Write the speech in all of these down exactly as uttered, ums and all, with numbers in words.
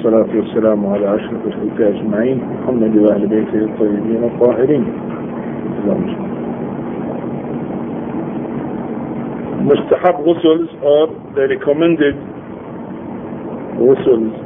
والصلاة والسلام على أشرف الخلق أجمعين محمد وأهل بيته الطيبين الطاهرين. Mustahab ghusls or the recommended ghusls.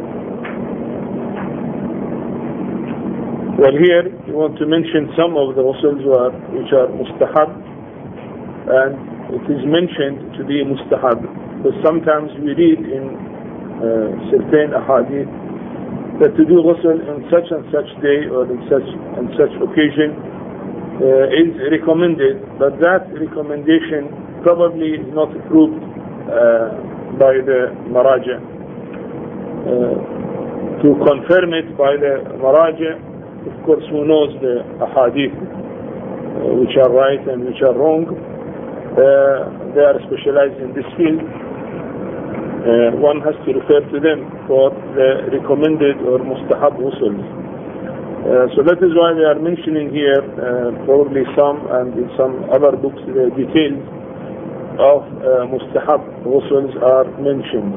Well, here we want to mention some of the ghusls which are mustahab, and it is mentioned to be mustahab, but sometimes we read in uh, certain ahadith that to do ghusl in such and such day or in such and such occasion uh, is recommended, but that recommendation probably is not approved uh, by the maraja. Uh, to confirm it by the maraja, of course, who knows the ahadith uh, which are right and which are wrong, uh, they are specialized in this field. Uh, one has to refer to them for the recommended or mustahab ghusls. Uh, so that is why they are mentioning here, uh, probably some and in some other books, the details of uh, mustahab ghusls are mentioned.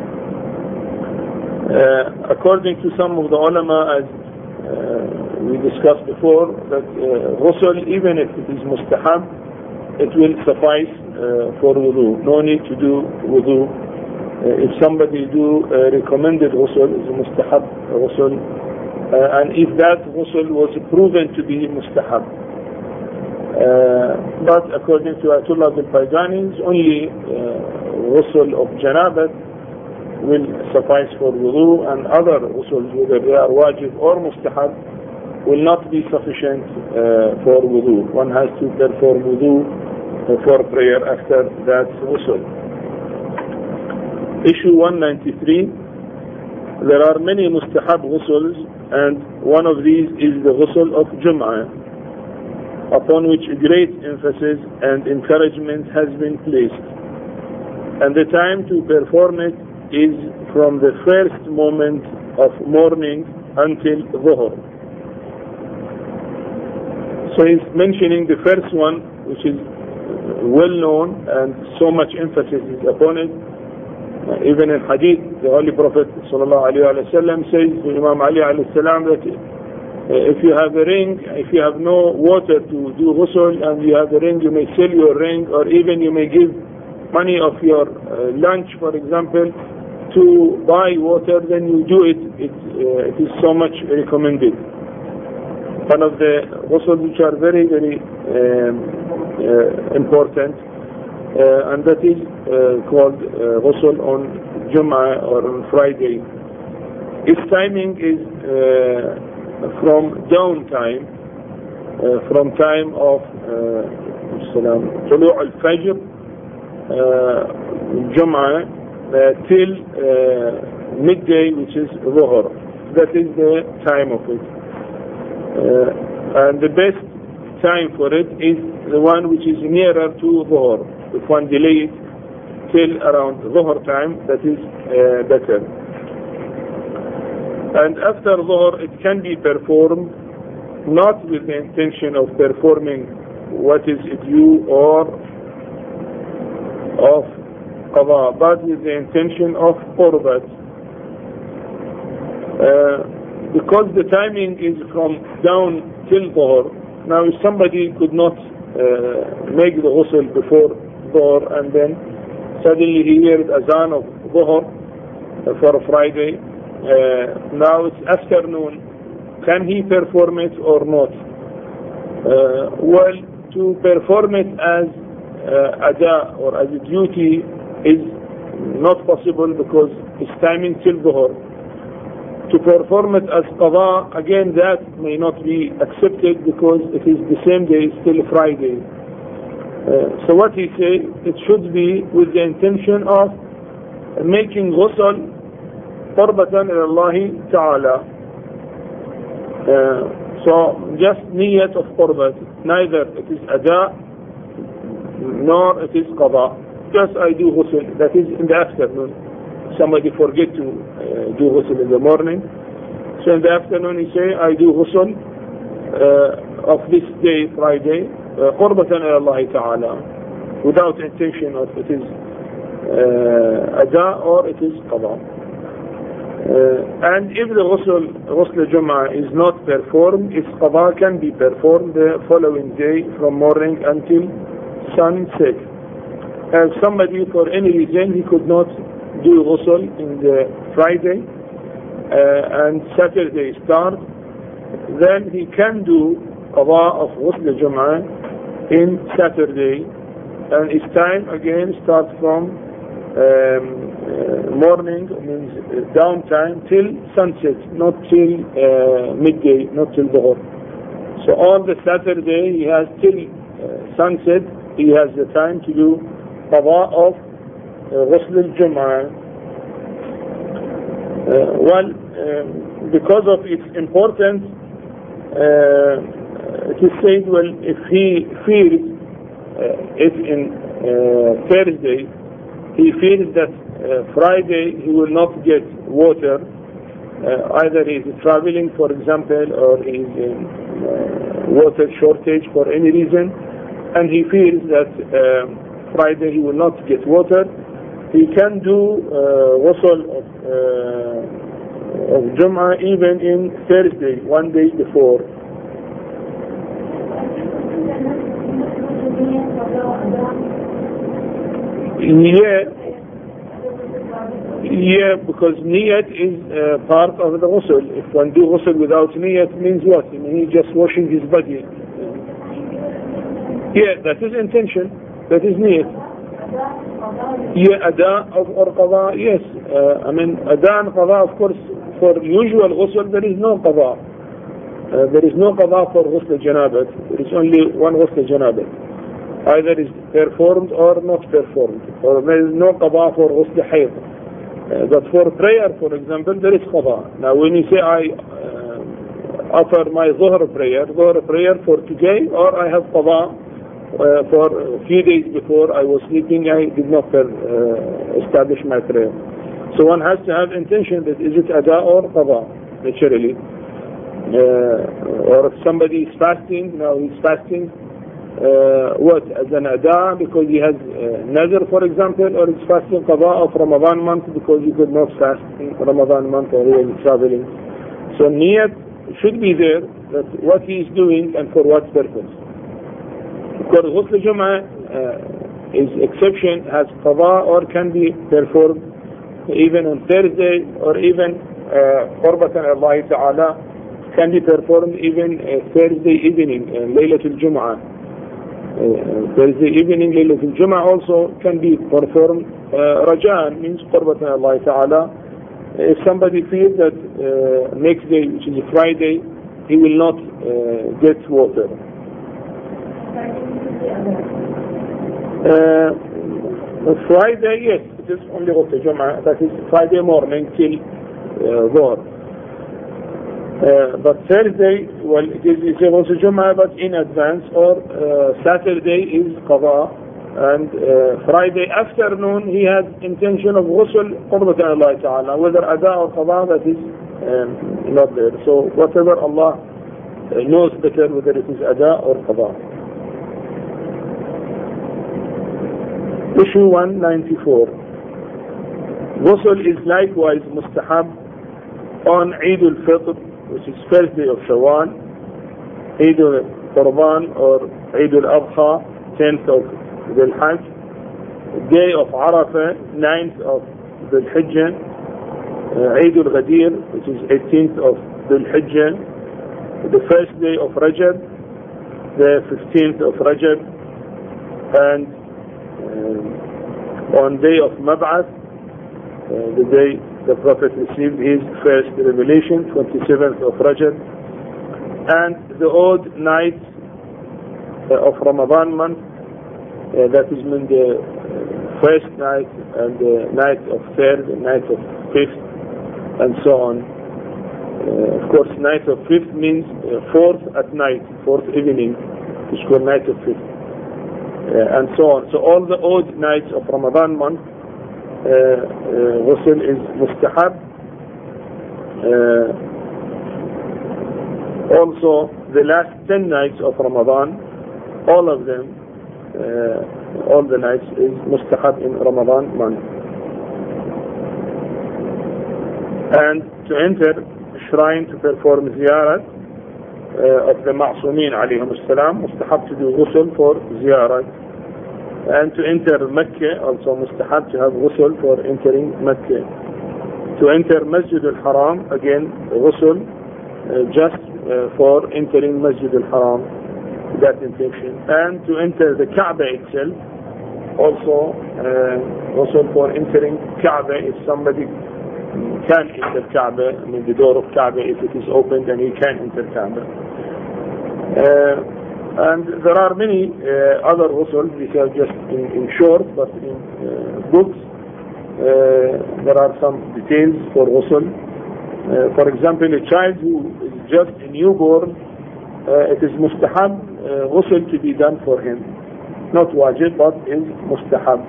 Uh, according to some of the ulama, as uh, we discussed before, that uh, ghusl, even if it is mustahab, it will suffice uh, for wudu. No need to do wudu. Uh, if somebody do uh, recommended ghusl, is a mustahab ghusl, uh, and if that ghusl was proven to be mustahab. Uh, but according to Ayatollah al-Baydani, only uh, ghusl of janabat will suffice for wudu, and other ghusls, whether they are wajib or mustahab, will not be sufficient uh, for wudu. One has to perform wudu uh, for prayer after that ghusl. Issue one ninety-three. There are many mustahab ghusls, and one of these is the ghusl of Jum'ah, upon which great emphasis and encouragement has been placed. And the time to perform it is from the first moment of morning until Dhuhr. So he's mentioning the first one, which is well known and so much emphasis is upon it. Uh, even in hadith, the Holy Prophet sallallahu alaihi wasallam says to Imam Ali alayhi salam that uh, if you have a ring, if you have no water to do ghusl and you have a ring, you may sell your ring, or even you may give money of your uh, lunch, for example, to buy water, then you do it. It, uh, it is so much recommended. One of the ghusls which are very, very um, uh, important, uh, and that is uh, called uh, ghusl on Jum'ah or on Friday. Its timing is uh, from dawn time, uh, from time of Tulu' al-Fajr, Jum'ah, uh, till uh, midday, which is Dhuhr. That is the time of it. Uh, and the best time for it is the one which is nearer to Dhuhr. If one delay it till around Dhuhr time, that is uh, better. And after Dhuhr, it can be performed not with the intention of performing what is due or of qada, but with the intention of qurbat. Uh, because the timing is from down till Dhuhr. Now if somebody could not uh, make the ghusl before Dhuhr, and then suddenly he hears azan of Dhuhr uh, for a Friday, uh, now it's afternoon, can he perform it or not? Uh, well, to perform it as uh, ada or as a duty is not possible because it's timing till Dhuhr. To perform it as qada, again, that may not be accepted because it is the same day, still Friday. Uh, so what he said, it should be with the intention of making ghusl qurbatan ila Allah ta'ala. Uh, so just niyat of qurbat, neither it is ada nor it is qada. Just I do ghusl, that is in the afternoon. Somebody forget to uh, do ghusl in the morning, so in the afternoon he say I do ghusl uh, of this day, Friday, qurbatan ila Allah ta'ala, without intention of it is uh, ada or it is qada. Uh, and if the ghusl, ghusl Jum'ah is not performed, its qada can be performed the following day from morning until sunset. If somebody for any reason he could not do ghusl in the Friday uh, and Saturday start, then he can do qada of ghusl Jum'ah in Saturday, and his time again starts from um, uh, morning, means uh, downtime, till sunset, not till uh, midday, not till dhuhr. So on the Saturday he has till uh, sunset, he has the time to do qada of uh, ghusl al-Jum'ah. Uh, well, um, because of its importance, uh, it is said, well, if he feels, uh, if in uh, Thursday, he feels that uh, Friday he will not get water, uh, either he is traveling, for example, or he is in uh, water shortage for any reason, and he feels that uh, Friday he will not get water, he can do uh, ghusl of, uh, of Jum'ah even in Thursday, one day before. Yeah, yeah, because niyat is uh, part of the ghusl. If one do ghusl without niyat, means what? I mean, he's just washing his body. Yeah, that is intention. That is niyat. Yeah, ada of or qada, yes. Uh, I mean, ada and qada, of course, for usual ghusl, there is no qada. Uh, there is no qada for ghusl janabat. There is only one ghusl janabat. Either is performed or not performed. Or there is no qada for ghusl hayd. Uh, but for prayer, for example, there is qada. Now when you say I uh, offer my dhuhr prayer, dhuhr prayer for today, or I have qada uh, for a few days before I was sleeping, I did not uh, establish my prayer. So one has to have intention that is it ada or qada, naturally. Uh, or if somebody is fasting, now he's fasting, Uh, what, as an ada because he has uh, nazar, for example, or it's fasting qada of Ramadan month because he could not fast in Ramadan month or he was traveling. So niyat should be there, that what he is doing and for what purpose. Because ghusl Jum'ah uh, is exception, has qada or can be performed even on Thursday, or even qurbatan uh, Allah Ta'ala can be performed even uh, Thursday evening, uh, Laylatul Jum'ah. Uh, Thursday evening, Laylatul Jum'ah also can be performed. Uh, Raja'an means qurbatan Allah Ta'ala. If somebody feels that uh, next day, which is a Friday, he will not uh, get water. Uh, Friday, yes, it is only ghusl Jum'ah. That is Friday morning till uh, dhuhr. Uh, but Thursday, well, it is ghusl Jum'ah, but in advance, or uh, Saturday is qada, and uh, Friday afternoon he has intention of ghusl qurbatan Allah Ta'ala, whether ada or qada, that is um, not there. So whatever Allah uh, knows better, whether it is ada or qada. Issue one ninety-four. Ghusl is likewise mustahab on Eid al-Fitr, which is first day of Shawwal, Eid al-Qurban or Eid al-Adha, tenth of Dhul Hajj, day of Arafah, ninth of Dhul Hijjah, uh, Eid al-Ghadir, which is eighteenth of Dhul Hijjah, the first day of Rajab, the fifteenth of Rajab, and uh, on day of Mab'ath, uh, the day the Prophet received his first revelation, twenty-seventh of Rajab, and the odd night uh, of Ramadan month, uh, that is when the uh, first night and the night of third and night of fifth and so on. Uh, of course, night of fifth means uh, fourth at night, fourth evening, which is called night of fifth, uh, and so on. So all the odd nights of Ramadan month, ghusl uh, uh, is mustahab. Uh, also, the last ten nights of Ramadan, all of them, uh, all the nights is mustahab in Ramadan month. And to enter shrine to perform ziyarat uh, of the Ma'sumin alayhim as-salam, mustahab to do ghusl for ziyarat. And to enter Mecca, also mustahab to have ghusl for entering Mecca. To enter Masjid al-Haram, again ghusl uh, just uh, for entering Masjid al-Haram, that intention. And to enter the Kaaba itself, also uh, ghusl for entering Kaaba if somebody can enter Kaaba, I mean the door of Kaaba, if it is open then he can enter Kaaba. Uh, and there are many uh, other ghusl, these are just in, in short, but in uh, books uh, there are some details for ghusl. Uh, for example, a child who is just a newborn, uh, it is mustahab uh, ghusl to be done for him. Not wajib, but is mustahab.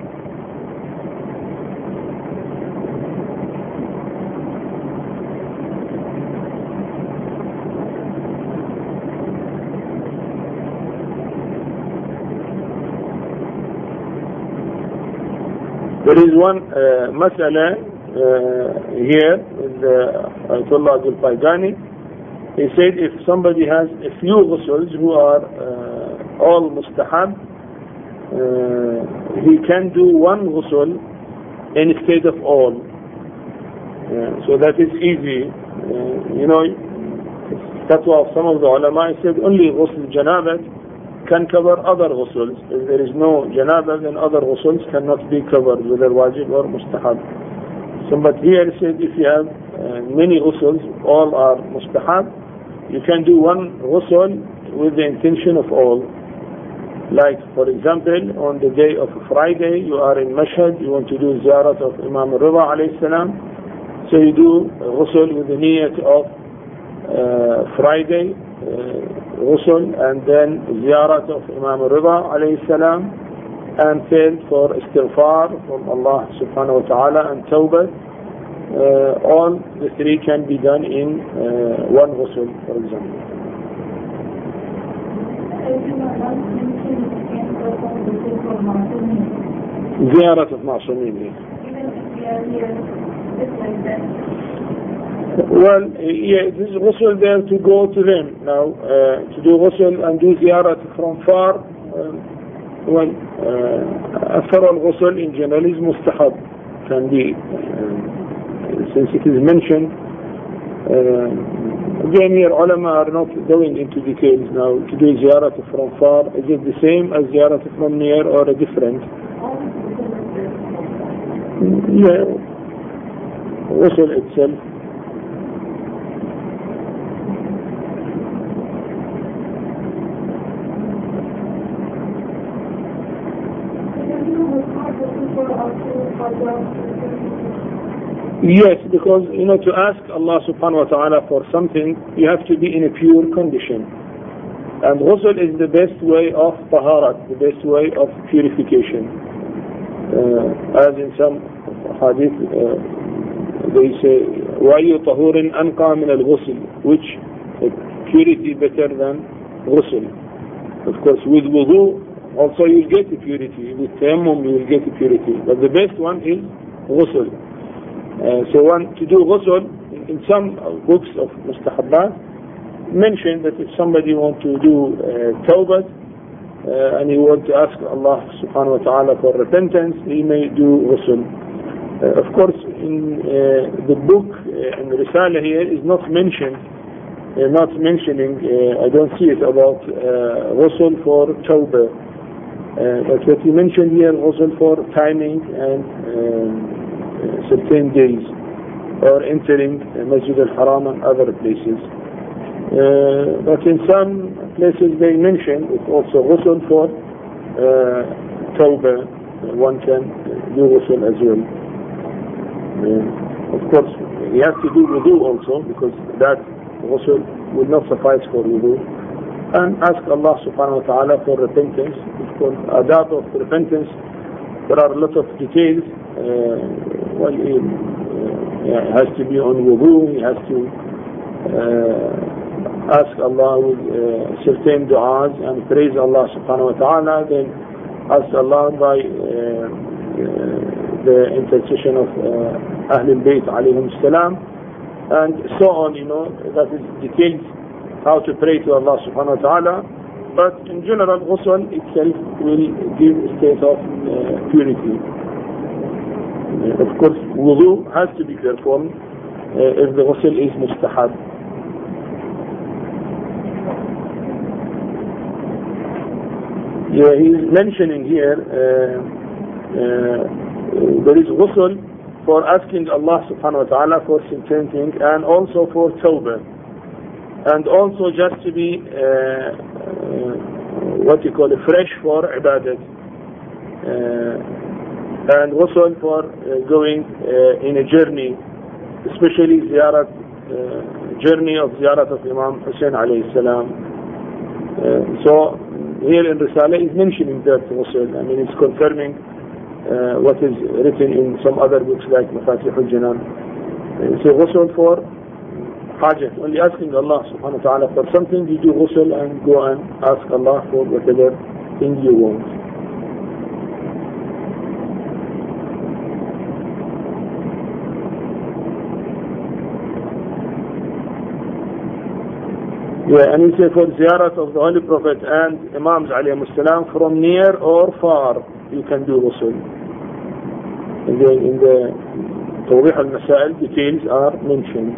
There is one uh, mas'ala uh, here with uh, Ayatollah Zulfaigani. He said if somebody has a few ghusuls who are uh, all mustahab, uh, he can do one ghusul instead of all. Uh, so that is easy. Uh, you know, that's why some of the ulama said only ghusl janabat can cover other ghusuls. If there is no janaba, then other ghusuls cannot be covered, whether wajib or mustahab. So, but here it said if you have uh, many ghusuls, all are mustahab, you can do one ghusl with the intention of all. Like, for example, on the day of Friday, you are in Mashhad, you want to do ziyarat of Imam Rida alayhi salam, so you do ghusl with the niyat of uh, Friday, uh, ghusl, and then ziyarat of Imam Rida alayhi salam, and then for istighfar from Allah subhanahu wa ta'ala and tawbah. Uh, all the three can be done in uh, one ghusl, for example. Ziyarat of Ma'sumin. Well, yeah, this ghusl there to go to them now, uh, to do ghusl and do ziyarat from far. Um, well, uh, after all, ghusl in general is mustahab, can be, uh, since it is mentioned. Uh, again, here ulama are not going into details now. To do ziyarat from far, is it the same as ziyarat from near or a different? Yeah, ghusl itself. Yes, because, you know, to ask Allah subhanahu wa ta'ala for something, you have to be in a pure condition. And ghusl is the best way of taharat, the best way of purification. Uh, as in some hadith, uh, they say, وَأَيُّ طَهُورٍ أَنْقَى مِنَ الْغُسْلِ, which uh, purity better than ghusl. Of course, with wudu, also you will get the purity. With tayammum, you will get the purity. But the best one is ghusl. Uh, so one to do ghusl, in some books of mustahabbat, mention that if somebody want to do uh, tawbah, uh, and he want to ask Allah subhanahu wa ta'ala for repentance, he may do ghusl. Uh, of course, in uh, the book, uh, in the Risala here, is not mentioned, uh, not mentioning, uh, I don't see it about uh, ghusl for tawbah. Uh, but what you mentioned here, ghusl for timing and um, certain days, or entering Masjid al-Haram and other places. Uh, but in some places they mention it's also ghusl for uh, tawbah. One can do ghusl as well. Uh, of course, he has to do wudu also, because that ghusl will not suffice for wudu. And ask Allah subhanahu wa ta'ala for repentance. It's called adab of repentance. There are a lot of details. Uh, well, he uh, has to be on wudu, he has to uh, ask Allah with uh, certain du'as and praise Allah subhanahu wa ta'ala, then ask Allah by uh, uh, the intercession of uh, Ahlul Bayt alayhim salam, and so on, you know, that is details how to pray to Allah subhanahu wa ta'ala. But in general, ghusl itself will give a state of uh, purity. Uh, of course, wudu has to be performed uh, if the ghusl is mustahab. Yeah, he is mentioning here uh, uh, there is ghusl for asking Allah subhanahu wa ta'ala for repenting, and also for tawbah, and also just to be uh, uh, what you call it, fresh for ibadat, uh, and ghusl for uh, going uh, in a journey, especially ziyarat, uh, journey of ziyarat of Imam Hussein alayhi salam. Uh, so here in Risala is mentioning that ghusl. I mean, it's confirming Uh, what is written in some other books like Mafatih al-Jinan. Uh, so ghusl for hajat, only asking Allah subhanahu wa ta'ala for something, you do ghusl and go and ask Allah for whatever thing you want. Yeah, and we say for ziyarat of the Holy Prophet and Imams alayhi salam from near or far, you can do ghusl. In the, in the Tawdih al-Masail, details are mentioned.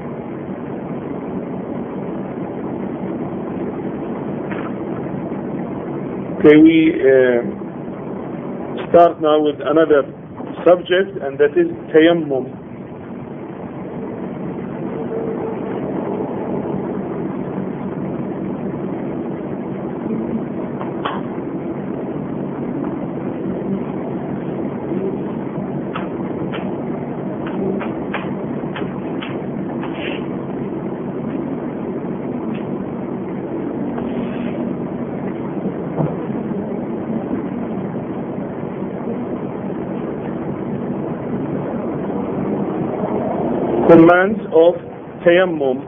Okay, we uh, start now with another subject, and that is tayammum. Commands of tayammum.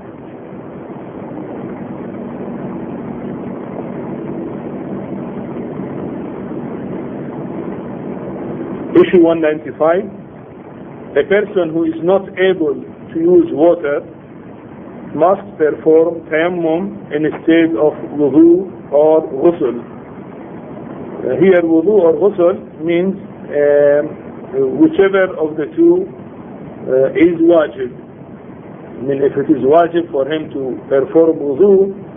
Issue one ninety-five. A person who is not able to use water must perform tayammum in a state of wudu or ghusl. Uh, here wudu or ghusl means uh, whichever of the two Uh, is wajib. I mean, if it is wajib for him to perform wudu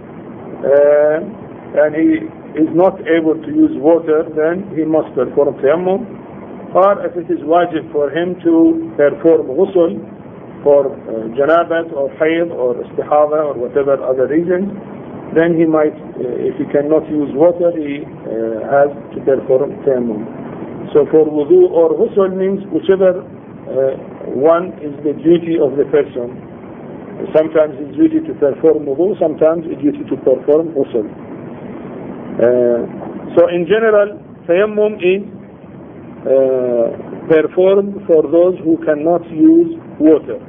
uh, and he is not able to use water, then he must perform tayammum. Or if it is wajib for him to perform ghusl for uh, janabat or hayd or istihada or whatever other reason, then he might, uh, if he cannot use water, he uh, has to perform tayammum. So for wudu or ghusl means whichever Uh, one is the duty of the person. Sometimes it's duty to perform wudu, sometimes it's duty to perform ghusl. Uh, so in general, tayammum is uh, performed for those who cannot use water.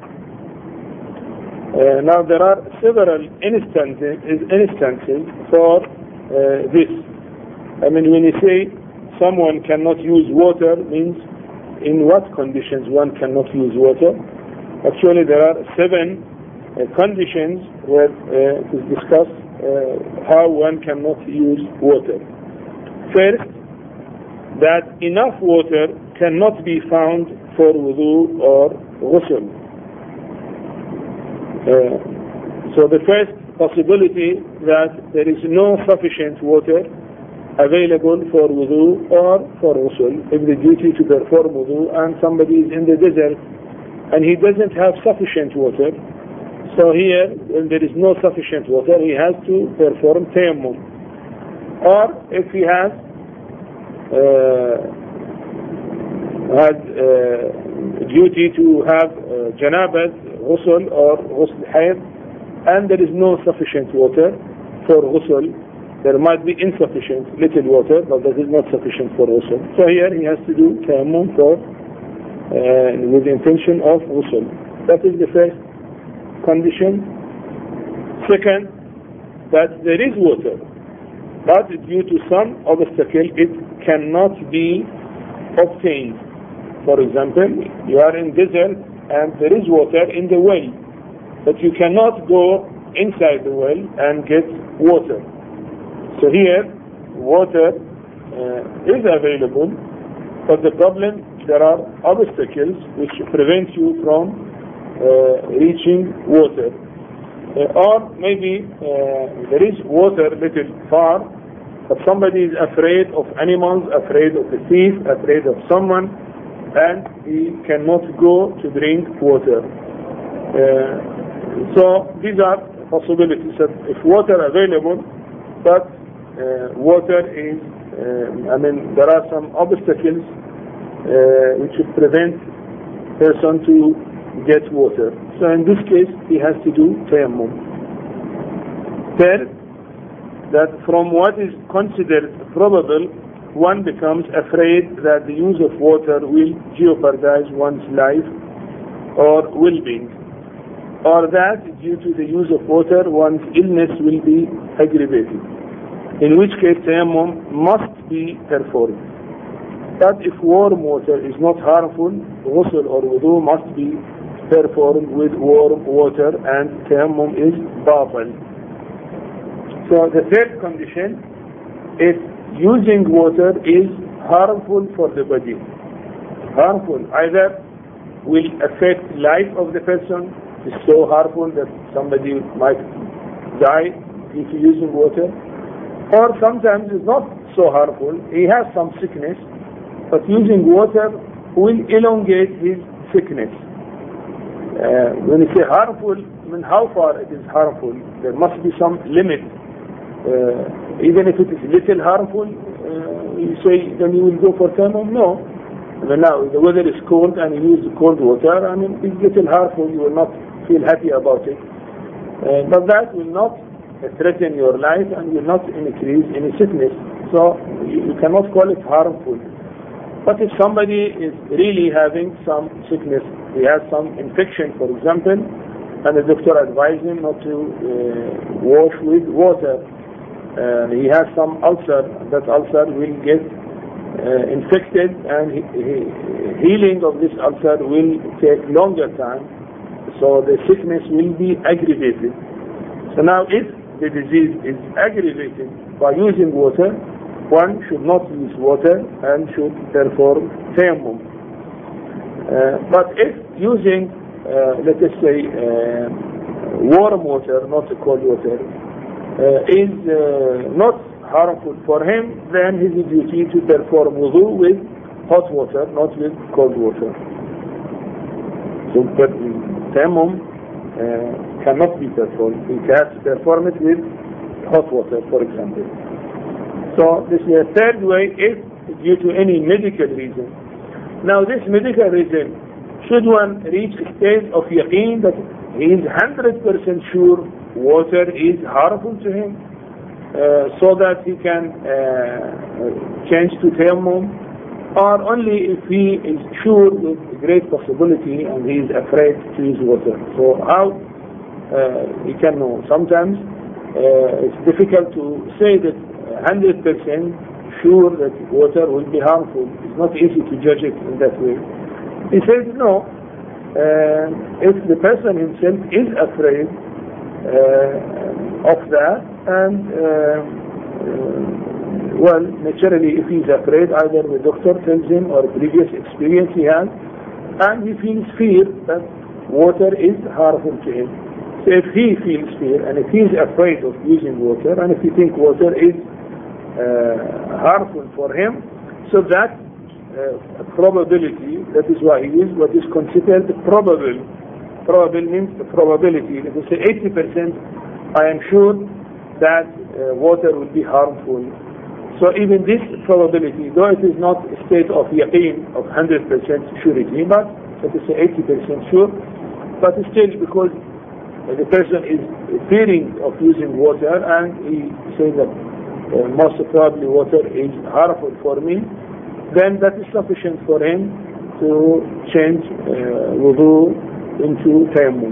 Uh, now there are several instances, instances for uh, this. I mean, when you say someone cannot use water, means in what conditions one cannot use water. Actually, there are seven uh, conditions where uh, it is discussed uh, how one cannot use water. First, that enough water cannot be found for wudu or ghusl. Uh, so the first possibility that there is no sufficient water available for wudu or for ghusl. If the duty to perform wudu and somebody is in the desert and he doesn't have sufficient water, so here when there is no sufficient water, he has to perform tayammum. Or if he has uh, had uh, duty to have uh, janabat, ghusl or ghusl hayd, and there is no sufficient water for ghusl, there might be insufficient little water, but that is not sufficient for ghusl. So here he has to do tayammum for uh, with the intention of ghusl. That is the first condition. Second, that there is water, but due to some obstacle it cannot be obtained. For example, you are in desert and there is water in the well, but you cannot go inside the well and get water. So here, water uh, is available, but the problem, there are obstacles which prevent you from uh, reaching water. Uh, or maybe uh, there is water a little far, but somebody is afraid of animals, afraid of a thief, afraid of someone, and he cannot go to drink water. Uh, so these are possibilities that if water available, but uh, water is, uh, I mean, there are some obstacles uh, which would prevent person to get water. So in this case, he has to do tayammum. Third, that from what is considered probable, one becomes afraid that the use of water will jeopardize one's life or well-being, or that due to the use of water, one's illness will be aggravated, in which case tayammum must be performed. But if warm water is not harmful, ghusl or wudu must be performed with warm water, and tayammum is batil. So the third condition is using water is harmful for the body. Harmful, either will affect life of the person, it's so harmful that somebody might die if using water, or sometimes it's not so harmful, he has some sickness, but using water will elongate his sickness. Uh, when you say harmful, I mean how far it is harmful? There must be some limit. Uh, even if it is little harmful, uh, you say then you will go for tayammum? No. I mean now the weather is cold and you use cold water, I mean it's little harmful, you will not feel happy about it. Uh, but that will not uh, threaten your life and will not increase any sickness. So you, you cannot call it harmful. But if somebody is really having some sickness, he has some infection, for example, and the doctor advised him not to uh, wash with water, uh, he has some ulcer, that ulcer will get uh, infected, and he, he, healing of this ulcer will take longer time, so the sickness will be aggravated. So now if the disease is aggravated by using water, one should not use water and should perform tayammum. Uh, but if using, uh, let us say, uh, warm water, not cold water, uh, is uh, not harmful for him, then his duty to perform wudu with hot water, not with cold water. So, but tayammum uh, cannot be performed. He has to perform it with hot water, for example. So this is a third way, if due to any medical reason. Now this medical reason, should one reach a state of yaqeen that he is one hundred percent sure water is harmful to him, uh, so that he can uh, change to tayammum, or only if he is sure with great possibility and he is afraid to use water. So how uh, he can know? Sometimes uh, it's difficult to say that one hundred percent sure that water will be harmful. It's not easy to judge it in that way. He says no. Uh, if the person himself is afraid uh, of that, and uh, uh, well, naturally, if he's afraid, either the doctor tells him or previous experience he has, and he feels fear that water is harmful to him. So if he feels fear, and if he's afraid of using water, and if he thinks water is uh, harmful for him, so that uh, probability, that is why he is what is considered probable. Probable means the probability. Let us say eighty percent, I am sure that uh, water will be harmful. So even this probability, though it is not a state of yaqeen, of one hundred percent surety, but let us say eighty percent sure, but still because the person is fearing of using water and he says that uh, most probably water is harmful for me, then that is sufficient for him to change uh, wudu into tayammum.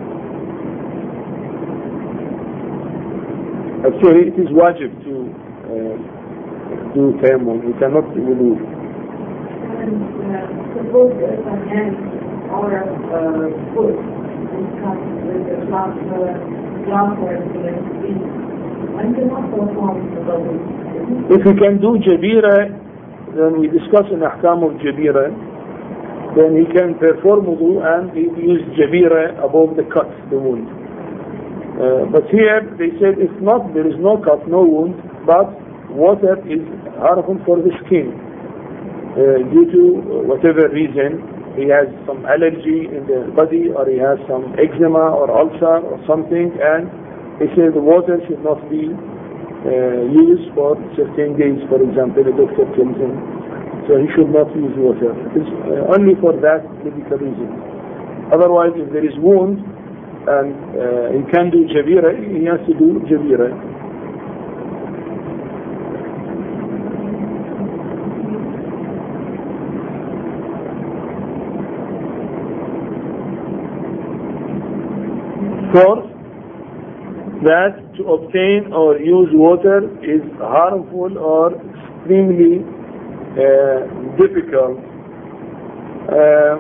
Actually, it is wajib to uh, do tayammum. We cannot wudu. And uh, suppose if a man or uh, food, discuss with the glass, uh, glassware, and cannot perform the wudu. If we can do jabira, then we discuss an ahkam of jabira, then he can perform wudu and he use jabira above the cut, the wound. Uh, but here they said if not, there is no cut, no wound, but water is harmful for the skin uh, due to whatever reason. He has some allergy in the body, or he has some eczema or ulcer or something, and they say the water should not be uh, used for certain days, for example. The doctor tells him, so he should not use water. It is uh, only for that medical reason. Otherwise, if there is wound and uh, he can do jabira, he has to do jabira. Fourth, that to obtain or use water is harmful or extremely uh, difficult. Uh,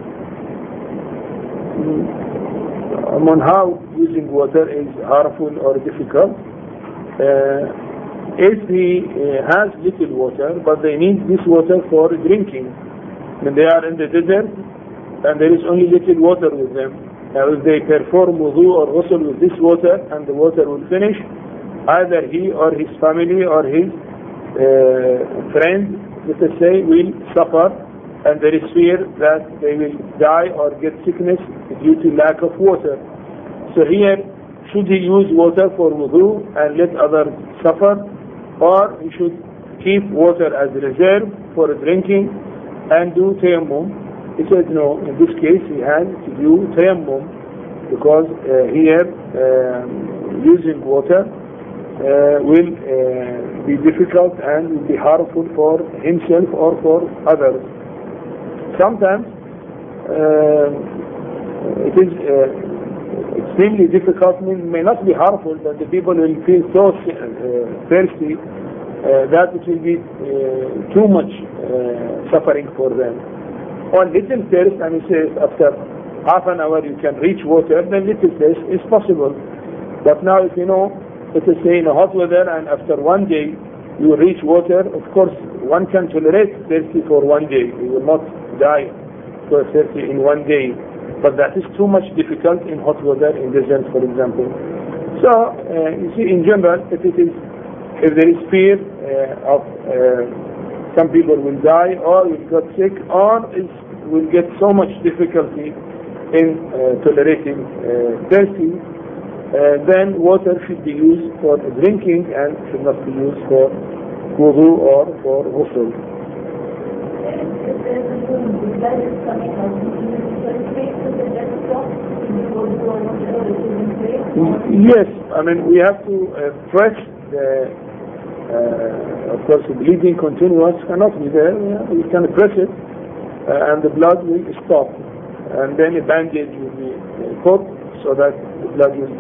on how using water is harmful or difficult, uh, if he uh, has little water, but they need this water for drinking, when they are in the desert and there is only little water with them. Now if they perform wudu or ghusl with this water and the water will finish, either he or his family or his uh, friend, let us say, will suffer, and there is fear that they will die or get sickness due to lack of water. So here, should he use water for wudu and let others suffer, or he should keep water as reserve for drinking and do tayammum? He said no, in this case he has to do tayammum, because uh, here uh, using water uh, will uh, be difficult and will be harmful for himself or for others. Sometimes uh, it is uh, extremely difficult, may not be harmful, but the people will feel so uh, thirsty uh, that it will be uh, too much uh, suffering for them. On little thirst, and he says after half an hour you can reach water, then little thirst is possible. But now if you know, let us say in a hot weather and after one day you reach water, of course one can tolerate thirsty for one day. He will not die for thirsty in one day. But that is too much difficult in hot weather, in desert for example. So uh, you see, in general, if it is, if there is fear uh, of uh, some people will die or will get sick or is, will get so much difficulty in uh, tolerating uh, thirsty, uh, then water should be used for drinking and should not be used for wudu or for ghusl. Yes, I mean we have to uh, press the Uh, of course, the bleeding continuous cannot be there. Yeah, we can press it, uh, and the blood will stop, and then a bandage will be put so that the blood will.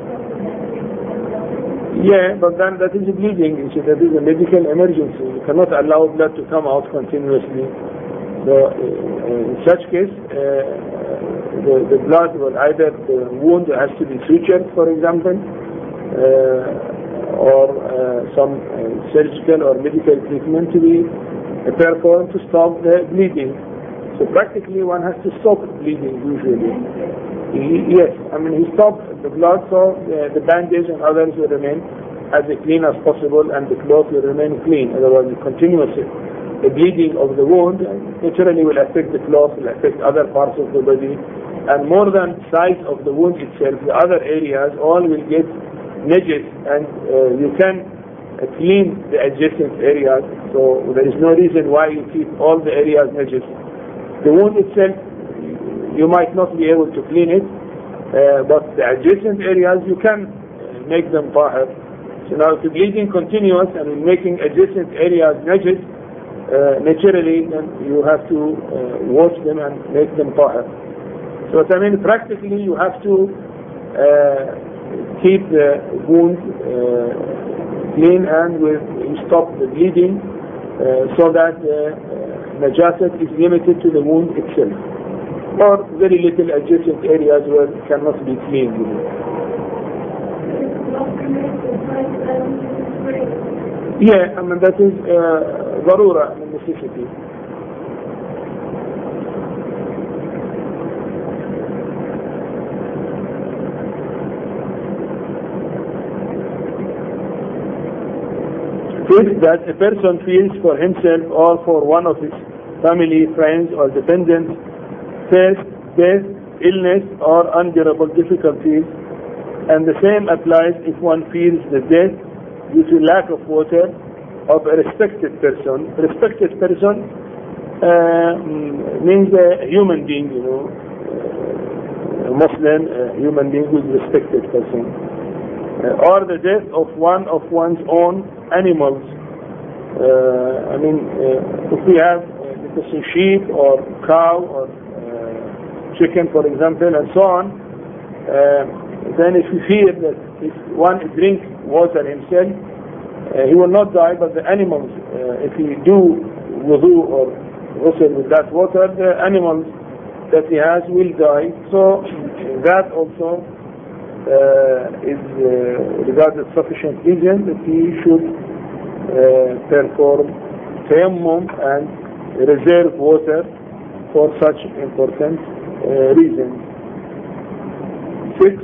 Yeah, but then that is a bleeding. You see, that is a medical emergency. You cannot allow blood to come out continuously. So, uh, in such case, uh, the, the blood will either the wound has to be sutured, for example. Uh, or uh, some uh, surgical or medical treatment to be uh, performed to stop the bleeding. So practically one has to stop bleeding usually. He, yes, I mean he stopped the blood, so uh, the bandage and others will remain as clean as possible and the cloth will remain clean. Otherwise the continuous the bleeding of the wound naturally will affect the cloth, will affect other parts of the body, and more than size of the wound itself, the other areas all will get najis, and uh, you can uh, clean the adjacent areas, so there is no reason why you keep all the areas najis. The wound itself, you might not be able to clean it, uh, but the adjacent areas you can uh, make them tahir. So now if the bleeding continuous and making adjacent areas najis, uh, naturally then you have to uh, wash them and make them tahir. So I mean practically you have to uh, keep the wound uh, clean and with stop the bleeding uh, so that the uh, najasat is limited to the wound itself. or very little adjacent areas where it cannot be cleaned. You know. Yeah, I mean that is uh, ضرورة, a necessity. If that a person feels for himself or for one of his family, friends or dependents face death, illness or unbearable difficulties, and the same applies if one feels the death due to lack of water of a respected person. Respected person uh, means a human being, you know, a Muslim, a human being who is a respected person. Uh, or the death of one of one's own animals. Uh, I mean, uh, if we have uh, a sheep or cow or uh, chicken, for example, and so on, uh, then if you fear that if one drinks water himself, uh, he will not die, but the animals, uh, if he do wudu or ghusl with that water, the animals that he has will die. So that also Uh, is uh, regarded sufficient reason that he should uh, perform tayammum and reserve water for such important uh, reasons. Six.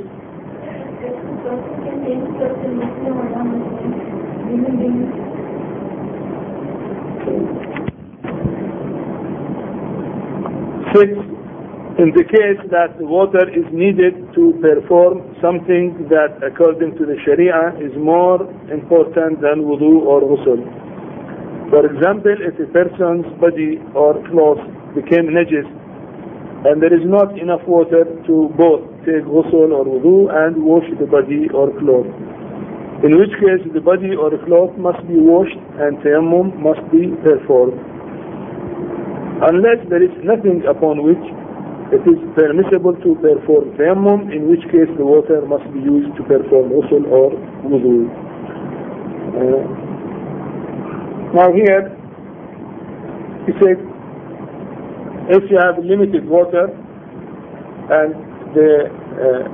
Six. In the case that the water is needed to perform something that according to the Sharia is more important than wudu or ghusl. For example, if a person's body or clothes became najis and there is not enough water to both take ghusl or wudu and wash the body or clothes, in which case the body or cloth must be washed and tayammum must be performed. Unless there is nothing upon which it is permissible to perform tayammum, in which case the water must be used to perform ghusl or wudu. Uh, now here, he said, if you have limited water and the uh,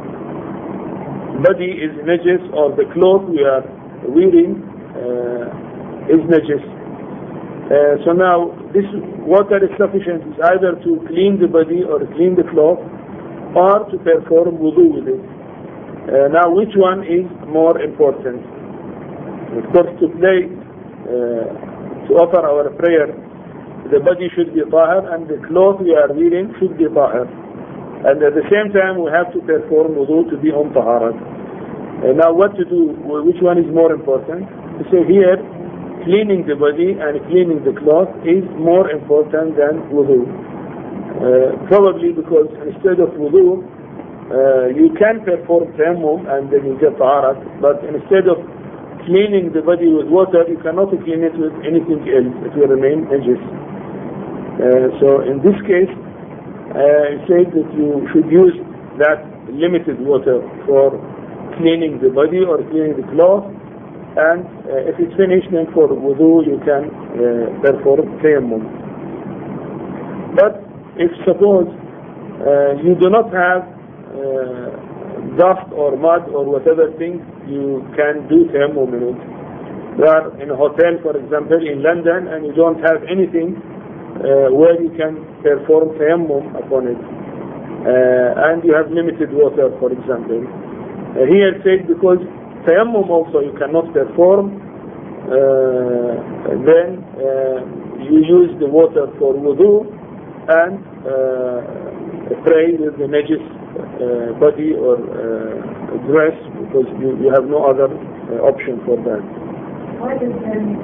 body is najis or the cloth we are wearing uh, is najis, Uh, so now this water is sufficient is either to clean the body or clean the cloth or to perform wudu with it. Uh, now which one is more important? Of course, to play, uh, to offer our prayer, the body should be tahir and the cloth we are wearing should be tahir. And at the same time we have to perform wudu to be on taharat. Uh, now what to do? Which one is more important? To say here, cleaning the body and cleaning the cloth is more important than wudu. Uh, probably because instead of wudu, uh, you can perform tayammum and then you get taharat, but instead of cleaning the body with water, you cannot clean it with anything else. It will remain najis. Uh, so in this case, uh, it said that you should use that limited water for cleaning the body or cleaning the cloth, and uh, if it's finished, then for wudu you can uh, perform tayammum. But if suppose uh, you do not have uh, dust or mud or whatever thing, you can do tayammum in it. You are in a hotel, for example, in London, and you don't have anything uh, where you can perform tayammum upon it. Uh, and you have limited water, for example. Uh, here it said because tayammum also you cannot perform, uh, then uh, you use the water for wudu and uh, pray with the najis uh, body or uh, dress, because you, you have no other uh, option for that. Why does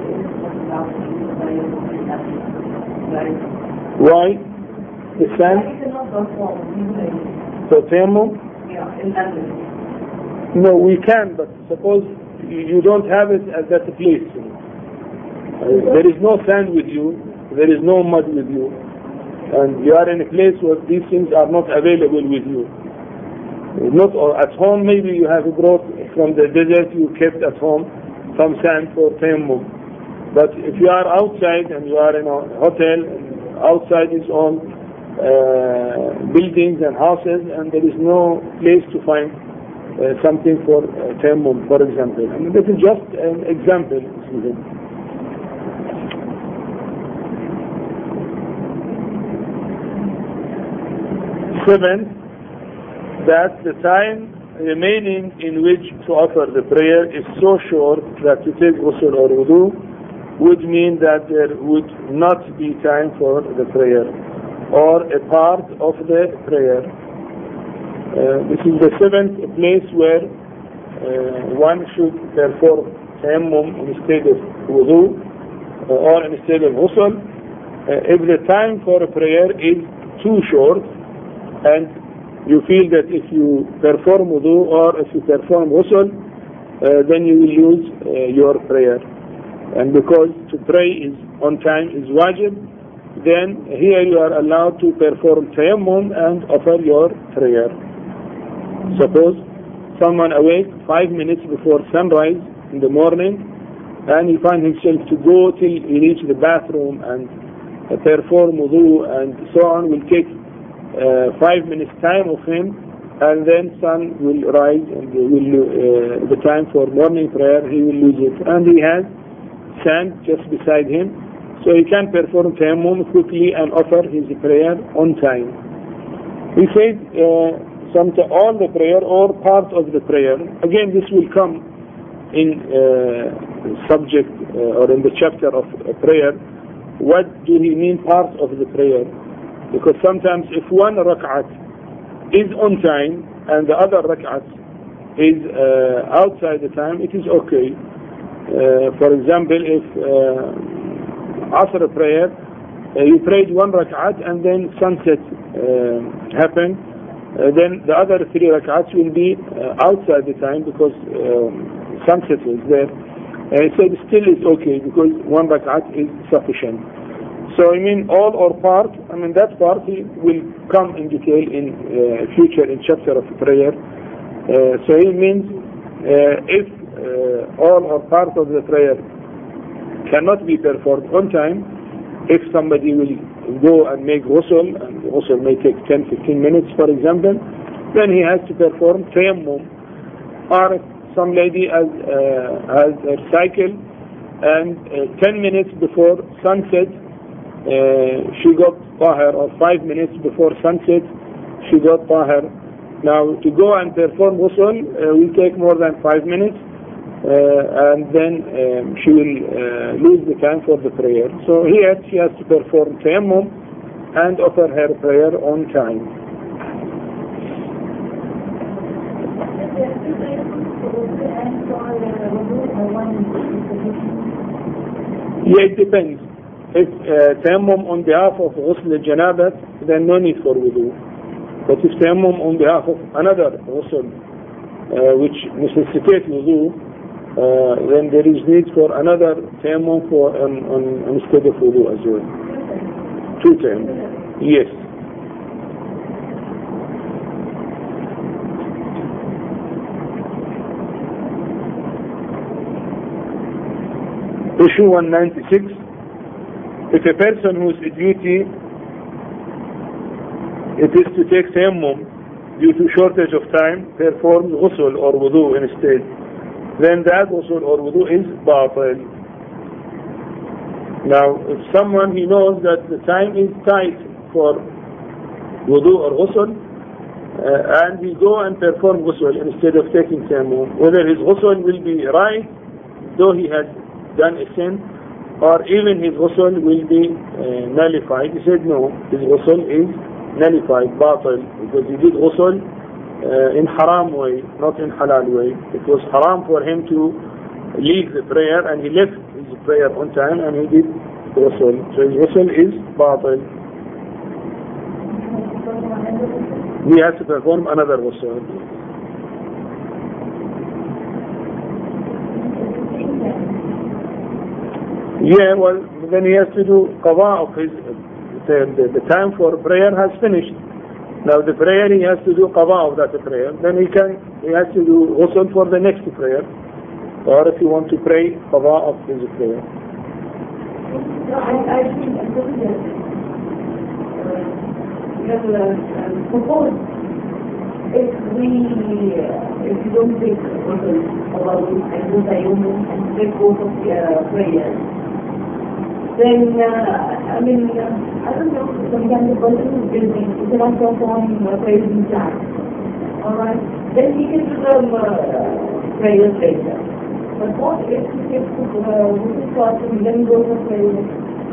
Why? The sand? So tayammum? Yeah, in London. No, we can, but suppose you don't have it at that place. Uh, there is no sand with you, there is no mud with you, and you are in a place where these things are not available with you. Not or at home, maybe you have brought from the desert, you kept at home some sand for tayammum. But if you are outside and you are in a hotel, and outside is all uh, buildings and houses, and there is no place to find uh, something for uh, tayammum, for example. I mean, this is just an example. Seventh, that the time remaining in which to offer the prayer is so short that to take ghusl or wudu would mean that there would not be time for the prayer or a part of the prayer. Uh, this is the seventh place where uh, one should perform tayammum instead of wudu uh, or instead of ghusl. Uh, if the time for a prayer is too short, and you feel that if you perform wudu or if you perform ghusl, uh, then you will lose uh, your prayer. And because to pray is on time is wajib, then here you are allowed to perform tayammum and offer your prayer. Suppose someone awake five minutes before sunrise in the morning, and he finds himself to go till he reach the bathroom and uh, perform wudu and so on, will take Uh, five minutes time of him, and then sun will rise and will uh, the time for morning prayer he will lose it, and he has sand just beside him, so he can perform tayammum quickly and offer his prayer on time. He said uh, some all the prayer or part of the prayer. Again, this will come in uh, subject uh, or in the chapter of uh, prayer. What do he mean part of the prayer? Because sometimes if one rak'at is on time and the other rak'at is uh, outside the time, it is okay. Uh, for example, if uh, Asr prayer, uh, you prayed one rak'at and then sunset uh, happened, uh, then the other three rak'ats will be uh, outside the time because um, sunset was there. Uh, so it still is okay because one rak'at is sufficient. So I mean all or part, I mean that part will come in detail in uh, future in chapter of prayer. Uh, so it means uh, if uh, all or part of the prayer cannot be performed on time, if somebody will go and make ghusl, and ghusl may take ten to fifteen minutes for example, then he has to perform tayammum. Or if some lady has, uh, has a cycle and uh, ten minutes before sunset Uh, she got tahir, or five minutes before sunset she got tahir. Now to go and perform ghusl uh, will take more than five minutes uh, and then um, she will uh, lose the time for the prayer. So here she has to perform tayammum and offer her prayer on time. Yeah, it depends. If uh, tayammum on behalf of ghusl al-janabat, then no need for wudu. But if tayammum on behalf of another ghusl, uh, which necessitates wudu, uh, then there is need for another tayammum for um, on, instead of wudu as well. Two tayammum. Yes. Issue one ninety-six. If a person whose duty it is to take tayammum due to shortage of time performs ghusl or wudu instead, then that ghusl or wudu is batil. Now, if someone he knows that the time is tight for wudu or ghusl, uh, and he go and perform ghusl instead of taking tayammum, whether his ghusl will be right, though he has done a sin, or even his ghusl will be uh, nullified. He said no, his ghusl is nullified, batil, because he did ghusl uh, in haram way, not in halal way. It was haram for him to leave the prayer, and he left his prayer on time and he did ghusl. So his ghusl is batil. He has to perform another ghusl. Yeah, well, then he has to do qada of his, the, the, the time for prayer has finished. Now the prayer, he has to do qada of that prayer. Then he can, he has to do ghusl for the next prayer. Or if you want to pray, qada of his prayer. I, I think then uh, suppose if we, uh, if you don't take ghusl about and do tayammum and take both of the uh, prayers, then, uh, I mean, uh, I don't know, sometimes the person is busy, he cannot perform uh, prayers in time. Alright? Then he can do the uh, prayers later. But what if he takes the ghusl first and then goes to prayers?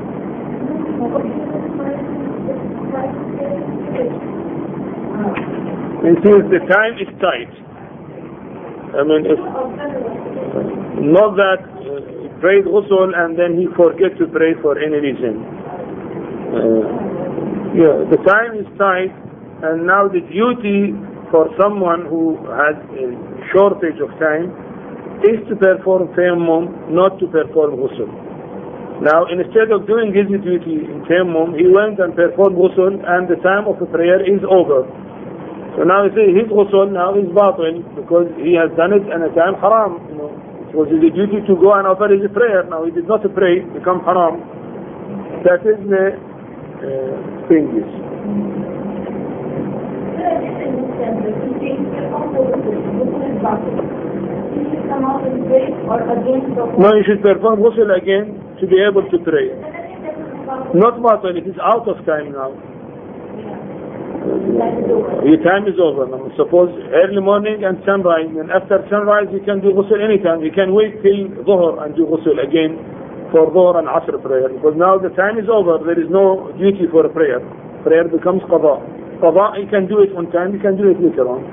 And since the time is tight, I mean, if not that uh, he prayed ghusl and then he forget to pray for any reason. Uh, yeah, the time is tight, and now the duty for someone who has a shortage of time is to perform tayammum, not to perform ghusl. Now, instead of doing his duty in tayammum, he went and performed ghusl, and the time of the prayer is over. So now you see his ghusl now is batil because he has done it in a time haram. You know, it was his duty to go and offer his prayer. Now he did not pray, become haram. That is the uh, thing. Is. No, you should perform ghusl again to be able to pray. Not batil, it is out of time now. Your time is over. Now, suppose early morning and sunrise, and after sunrise you can do ghusl anytime. You can wait till dhuhr and do ghusl again for dhuhr and asr prayer, because now the time is over. There is no duty for a prayer. Prayer becomes qada. Qada, you can do it on time, you can do it later on.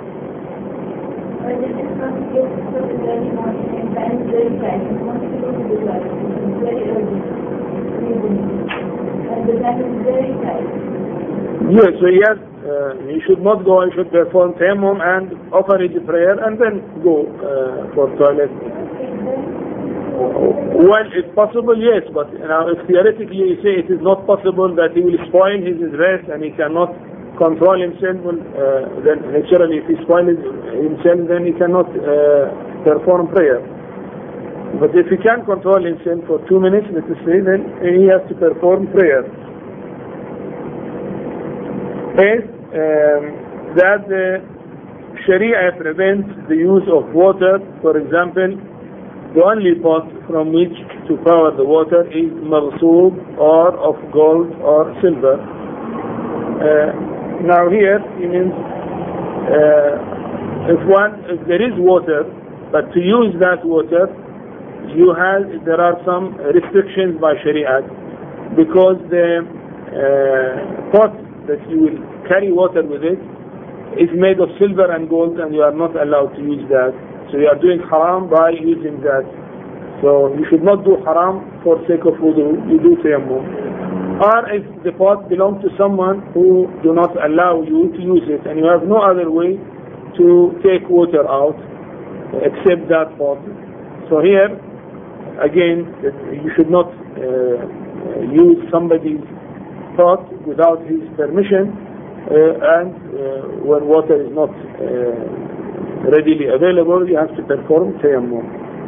Yes, so yes, uh, you should not go, you should perform tayammum and offer his prayer and then go uh, for toilet. Well, if possible, yes, but you know, if theoretically you say it is not possible, that he will spoil his rest and he cannot control himself, well, uh, then naturally if he spoils himself, then he cannot uh, perform prayer. But if he can control himself for two minutes, let us say, then he has to perform prayer. Is um, that the Sharia prevents the use of water. For example, the only pot from which to power the water is maghsoob or of gold or silver. Uh, now here it means uh, if one if there is water, but to use that water, you have there are some restrictions by Sharia, because the uh, pot that you will carry water with it is made of silver and gold, and you are not allowed to use that. So you are doing haram by using that. So you should not do haram for sake of wudu, you do tayammum. Or if the pot belongs to someone who do not allow you to use it, and you have no other way to take water out except that pot. So here, again, you should not uh, use somebody's pot without his permission, uh, and uh, when water is not uh, readily available, you have to perform tayammum.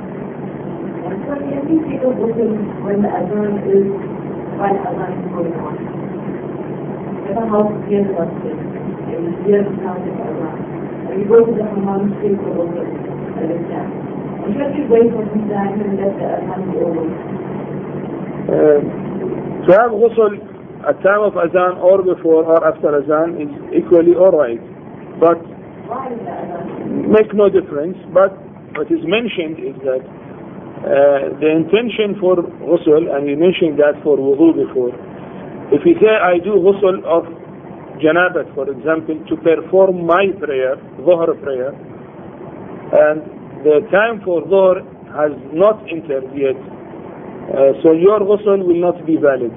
When the adhan is while adhan is going on, if a house hears us, and you hear the sound of adhan, and you go to the hammam straight for water, understand? And should you wait for some time and let the adhan be over? Uh, to have ghusl at time of azan or before or after azan is equally alright, but make no difference. But what is mentioned is that uh, the intention for ghusl, and we mentioned that for wudu before, if you say I do ghusl of janabat, for example, to perform my prayer, dhuhr prayer, and the time for dhuhr has not entered yet, uh, so your ghusl will not be valid.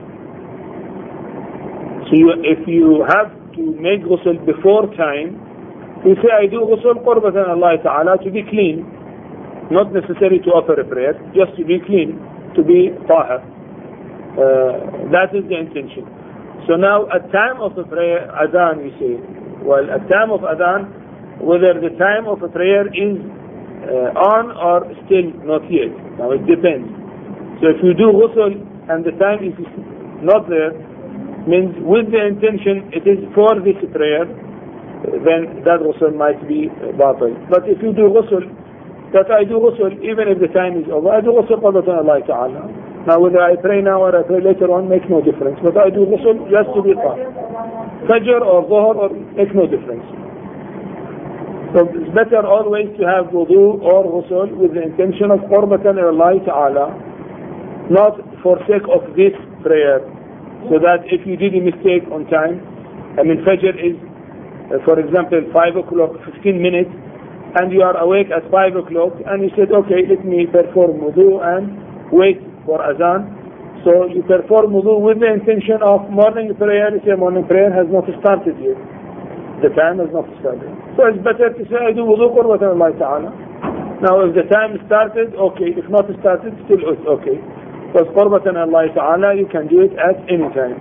So you, if you have to make ghusl before time, you say I do ghusl qurbatan Allah Ta'ala, to be clean, not necessary to offer a prayer, just to be clean, to be tahir. Uh, that is the intention. So now at time of the prayer, adhan, you say, well, at time of adhan, whether the time of a prayer is uh, on or still not yet. Now it depends. So if you do ghusl and the time is not there, means with the intention it is for this prayer, then that ghusl might be batil. But if you do ghusl, that I do ghusl even if the time is over, I do ghusl qadatan Allah Ta'ala. Now whether I pray now or I pray later on makes no difference, but I do ghusl just to be tahir. Fajr or Dhuhr or makes no difference. So it's better always to have wudu or ghusl with the intention of qurbatan ila Allah Ta'ala, not for sake of this prayer, so that if you did a mistake on time, I mean Fajr is uh, for example five o'clock, fifteen minutes, and you are awake at five o'clock and you said, okay, let me perform wudu and wait for azan. So you perform wudu with the intention of morning prayer. You say morning prayer has not started yet, the time has not started. So it's better to say I do wudu qurbatan Allah Ta'ala. Now if the time started, okay. If not started, still it's okay. Because qurbatan Allah Ta'ala, you can do it at any time.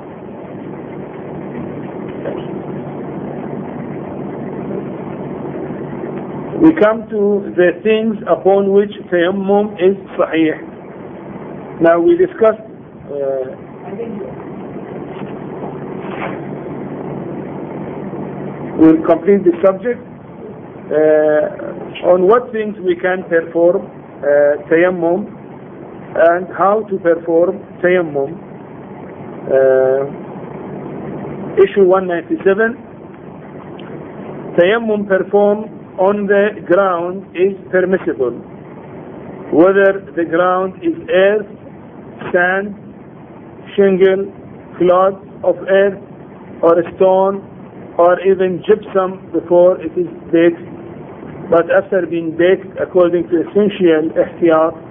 We come to the things upon which tayammum is sahih. Now we discussed uh, we'll complete the subject uh, on what things we can perform uh, tayammum and how to perform tayammum. Uh, issue one ninety-seven, tayammum performed on the ground is permissible, whether the ground is earth, sand, shingle, cloth of earth, or a stone, or even gypsum before it is baked. But after being baked, according to essential ihtiyat,